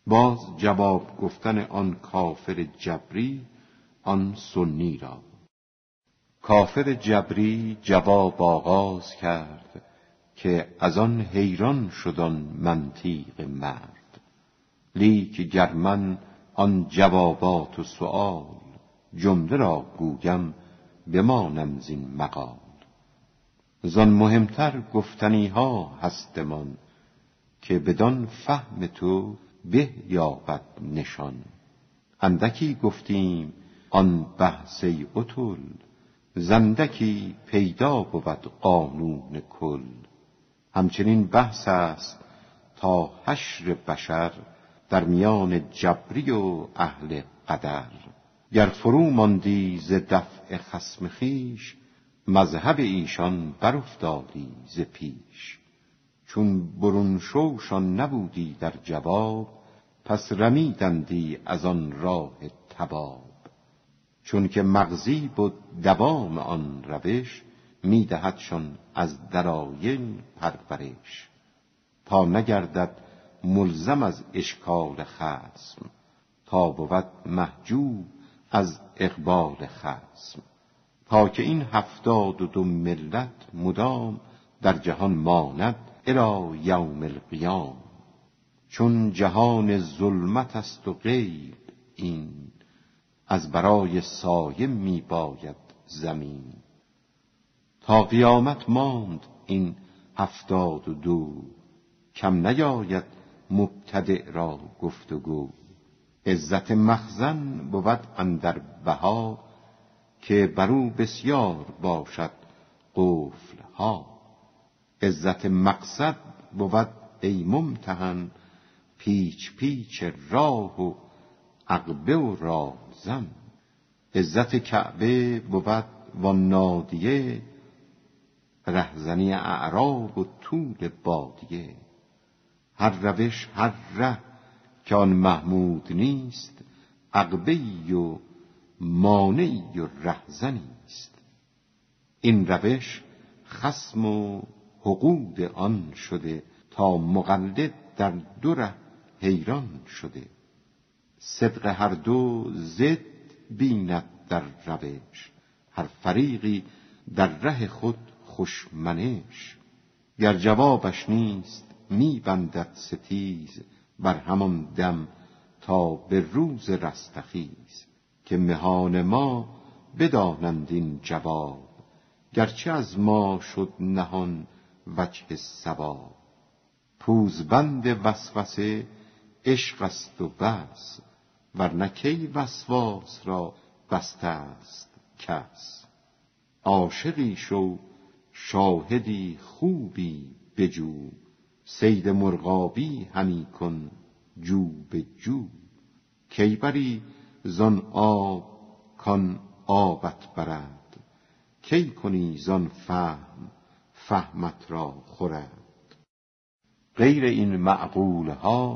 باز جواب گفتن آن کافر جبری آن سنی را. کافر جبری جواب آغاز کرد که از آن حیران شد آن منطیق مرد. لیک گر من آن جوابات و سؤال جمله را گویم بمانم زین مقال. زان مهمتر گفتنی ها هستمان که بدان فهم تو به یابد نشان. اندکی گفتیم آن بحث اتل، زندکی پیدا بود قانون کل. همچنین بحث است تا حشر بشر در میان جبری و اهل قدر. گر فرو ماندی ز دفع خصم خویش، مذهب ایشان برافتادی ز پیش. چون برون شوشان نبودی در جواب، پس رمیدندی از آن راه تباب. چون که مغزی بود دوام آن روش، میدهدشان از دلایل پرورش. تا نگردد ملزم از اشکال خصم، تا بود محجوب از اقبال خصم. تا که این 72 ملت مدام در جهان ماند الی یوم القیام. چون جهان ظلمت است و غیب این، از برای سایه می باید زمین. تا قیامت ماند این 72، کم نیاید مبتدع را گفتگو. عزت مخزن بود اندر بها، که برو بسیار باشد قفل ها. عزت مقصد بود ای ممتحن، پیچ پیچ راه و عقبه و رازن. عزت کعبه بود و نادیه، رهزنی اعراب و طول بادیه. هر روش هر ره که آن محمود نیست، عقبه‌ای و مانعی و رهزنیست. این روش خصم و حقود آن شده، تا مقلد در دو ره حیران شده. صدق هر دو ضد بیند در روش، هر فریقی در ره خود خوشمنش. گر جوابش نیست می بندد ستیز، بر همان دم تا به روز رستخیز. که مهان ما بدانند این جواب، گرچه از ما شد نهان وجه صواب. پوزبند وسوسه عشق است و بس، ورنه کی وسواس را بسته است کس. عاشقی شو شاهدی خوبی بجو، صید مرغابی همی کن جو به جو. کی بری زان آب کان آبت برد، کی کنی زان فهم فهمت را خورد. غیر این معقول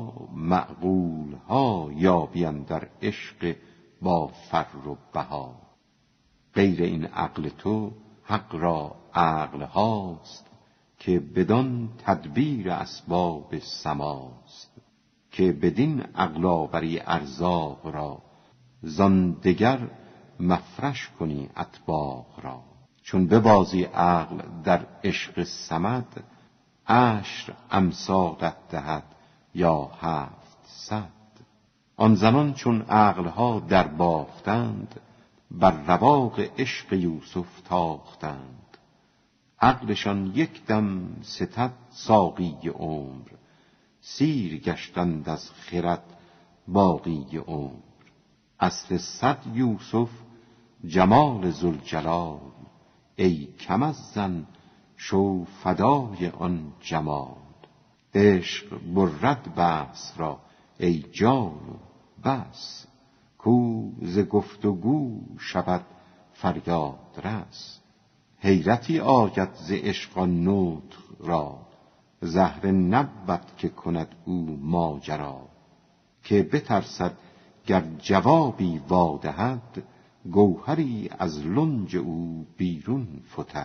ها یابی اندر عشق با فر و بها. غیر این عقل تو حق را عقل هاست، که بدان تدبیر اسباب سماست. که بدین عقل آوری ارزاق را، زان دگر مفرش کنی اطباق را. چون ببازی عقل در عشق صمد، عشر امثالت دهد یا 700. آن زمان چون عقلها در باختند، بر رواق عشق یوسف تاختند. عقلشان یک دم ستد ساقی عمر، سیر گشتند از خرد باقی عمر. اصل 100 یوسف جمال ذوالجلال، ای کم از زن شو فدای آن جمال. عشق برد بحث را ای جان بس، کو ز گفت و گو شود فریاد رس. حیرتی آید ز عشق آن نطق را، زهره نبود که کند او ماجرا. که بترسد گر جوابی وادهد، گوهری از لنج او بیرون فتد.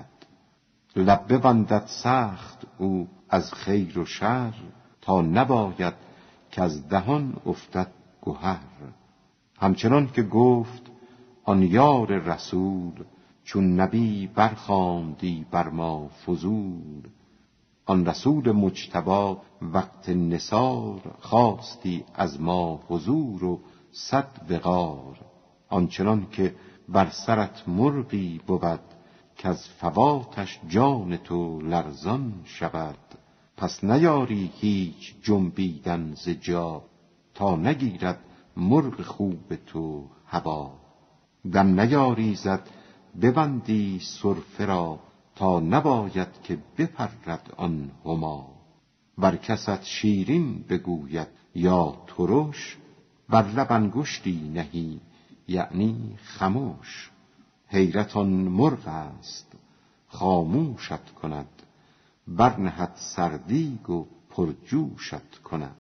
لب ببندد سخت او از خیر و شر، تا نباید که از دهان افتد گوهر. همچنان که گفت آن یار رسول، چون نبی برخواندی بر ما فضول. آن رسول مجتبی وقت نثار، خواستی از ما حضور و 100 وقار. آنچنان که بر سرت مرغی بود، که از فواتش جان تو لرزان شود. پس نیاری هیچ جنبیدن ز جا، تا نگیرد مرغ خوب تو هوا. دم نیاری زد ببندی سرفه را، تا نباید که بپرد آن هما. ور کست شیرین بگوید یا ترش، بر لب انگشتی نهی یعنی خموش. حیرت آن مرغ است خاموشت کند، برنهد سر دیگ و پرجوشت کند.